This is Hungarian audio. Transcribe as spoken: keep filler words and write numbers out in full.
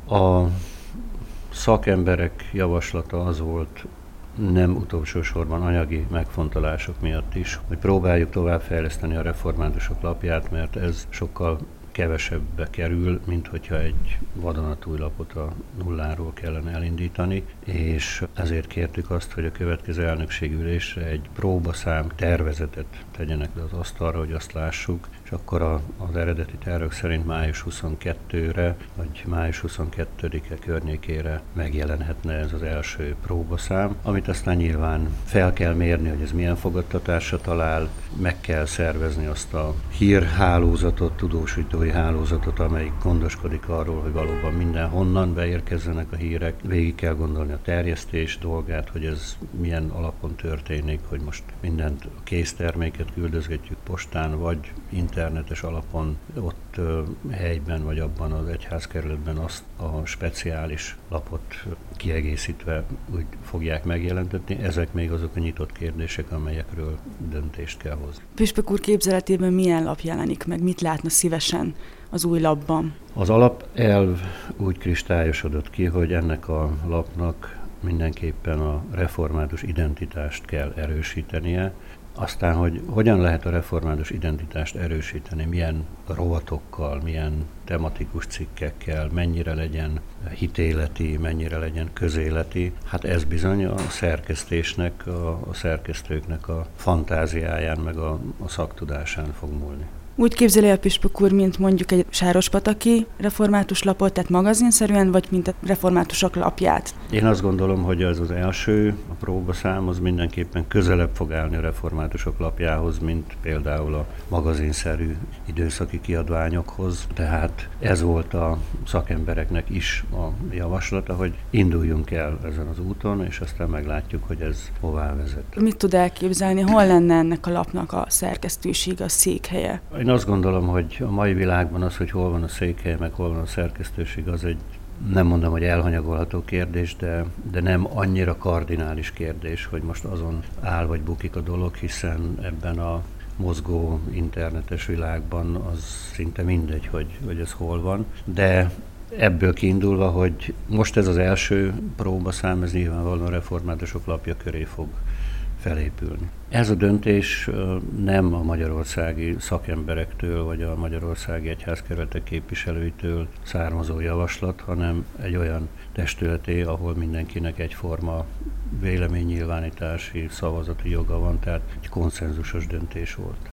A szakemberek javaslata az volt, nem utolsó sorban anyagi megfontolások miatt is, hogy próbáljuk továbbfejleszteni a reformátusok lapját, mert ez sokkal kevesebbe kerül, mint hogyha egy vadonatúj lapot a nulláról kellene elindítani, és ezért kértük azt, hogy a következő elnökségülésre egy próbaszám tervezetet tegyenek le az asztalra, hogy azt lássuk, és akkor a, az eredeti tervek szerint május huszonkettőre, vagy május huszonkettődike környékére megjelenhetne ez az első próbaszám, amit aztán nyilván fel kell mérni, hogy ez milyen fogadtatásra talál, meg kell szervezni azt a hírhálózatot, tudósítói hálózatot, amelyik gondoskodik arról, hogy valóban mindenhonnan beérkezzenek a hírek. Végig kell gondolni a terjesztés dolgát, hogy ez milyen alapon történik, hogy most mindent, a készterméket küldözgetjük postán, vagy internetes alapon, ott uh, helyben, vagy abban az egyházkerületben azt a speciális lapot kiegészítve úgy fogják megjelentetni. Ezek még azok a nyitott kérdések, amelyekről döntést kell hozni. Püspök úr képzeletében milyen lap jelenik meg? Mit látna szívesen az új lapban? Az alapelv úgy kristályosodott ki, hogy ennek a lapnak mindenképpen a református identitást kell erősítenie. Aztán, hogy hogyan lehet a református identitást erősíteni, milyen rovatokkal, milyen tematikus cikkekkel, mennyire legyen hitéleti, mennyire legyen közéleti, hát ez bizony a szerkesztésnek, a, a szerkesztőknek a fantáziáján, meg a, a szaktudásán fog múlni. Úgy képzeli a püspök úr, mint mondjuk egy sárospataki református lapot, tehát magazinszerűen, vagy mint a reformátusok lapját? Én azt gondolom, hogy ez az első, a próbaszám, az mindenképpen közelebb fog állni a reformátusok lapjához, mint például a magazinszerű időszaki kiadványokhoz. Tehát ez volt a szakembereknek is a javaslata, hogy induljunk el ezen az úton, és aztán meglátjuk, hogy ez hová vezet. Mit tud elképzelni, hol lenne ennek a lapnak a szerkesztősége, a székhelye? Én azt gondolom, hogy a mai világban az, hogy hol van a székhely, meg hol van a szerkesztőség, az egy, nem mondom, hogy elhanyagolható kérdés, de, de nem annyira kardinális kérdés, hogy most azon áll vagy bukik a dolog, hiszen ebben a mozgó internetes világban az szinte mindegy, hogy, hogy ez hol van. De ebből kiindulva, hogy most ez az első próbaszám, ez nyilvánvalóan a reformátusok lapja köré fog felépülni. Ez a döntés nem a magyarországi szakemberektől, vagy a magyarországi egyházkerületek képviselőitől származó javaslat, hanem egy olyan testületé, ahol mindenkinek egyforma véleménynyilvánítási, szavazati joga van, tehát egy konszenzusos döntés volt.